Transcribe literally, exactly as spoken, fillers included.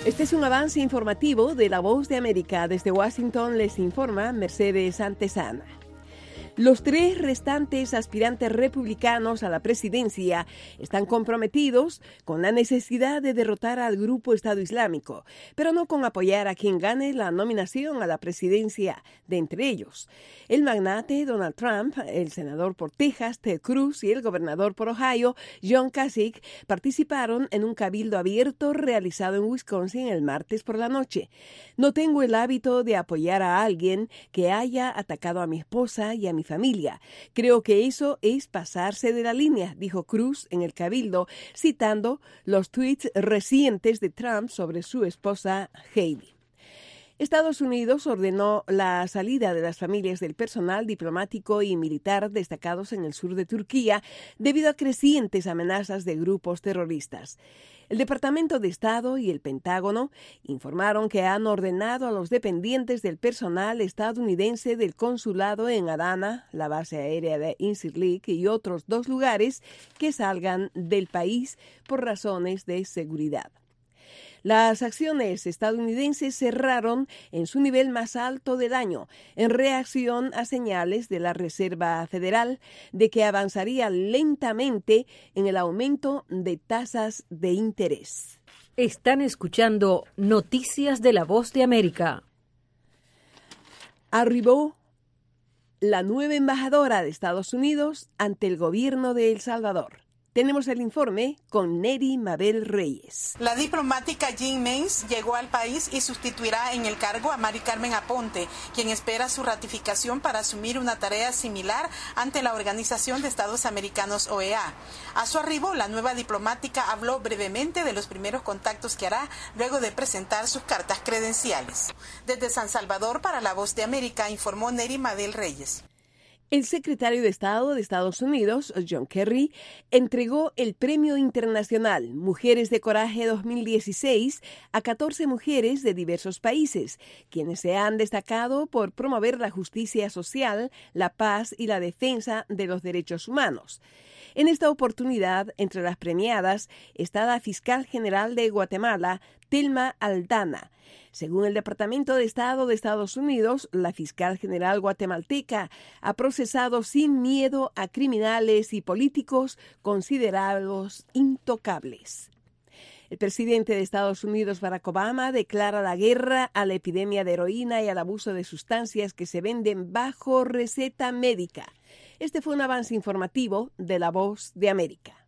Este es un avance informativo de La Voz de América. Desde Washington les informa Mercedes Antesana. Los tres restantes aspirantes republicanos a la presidencia están comprometidos con la necesidad de derrotar al grupo Estado Islámico, pero no con apoyar a quien gane la nominación a la presidencia de entre ellos. El magnate Donald Trump, el senador por Texas, Ted Cruz, y el gobernador por Ohio, John Kasich, participaron en un cabildo abierto realizado en Wisconsin el martes por la noche. No tengo el hábito de apoyar a alguien que haya atacado a mi esposa y a mi familia. Creo que eso es pasarse de la línea, dijo Cruz en el cabildo, citando los tweets recientes de Trump sobre su esposa Heidi. Estados Unidos ordenó la salida de las familias del personal diplomático y militar destacados en el sur de Turquía debido a crecientes amenazas de grupos terroristas. El Departamento de Estado y el Pentágono informaron que han ordenado a los dependientes del personal estadounidense del consulado en Adana, la base aérea de Incirlik y otros dos lugares que salgan del país por razones de seguridad. Las acciones estadounidenses cerraron en su nivel más alto del año, en reacción a señales de la Reserva Federal de que avanzaría lentamente en el aumento de tasas de interés. Están escuchando Noticias de La Voz de América. Arribó la nueva embajadora de Estados Unidos ante el gobierno de El Salvador. Tenemos el informe con Neri Mabel Reyes. La diplomática Jean Mains llegó al país y sustituirá en el cargo a Mari Carmen Aponte, quien espera su ratificación para asumir una tarea similar ante la Organización de Estados Americanos O E A. A su arribo, la nueva diplomática habló brevemente de los primeros contactos que hará luego de presentar sus cartas credenciales. Desde San Salvador, para La Voz de América, informó Neri Mabel Reyes. El secretario de Estado de Estados Unidos, John Kerry, entregó el Premio Internacional Mujeres de Coraje dos mil dieciséis a catorce mujeres de diversos países, quienes se han destacado por promover la justicia social, la paz y la defensa de los derechos humanos. En esta oportunidad, entre las premiadas, está la fiscal general de Guatemala, Telma Aldana. Según el Departamento de Estado de Estados Unidos, la fiscal general guatemalteca ha procesado sin miedo a criminales y políticos considerados intocables. El presidente de Estados Unidos, Barack Obama, declara la guerra a la epidemia de heroína y al abuso de sustancias que se venden bajo receta médica. Este fue un avance informativo de La Voz de América.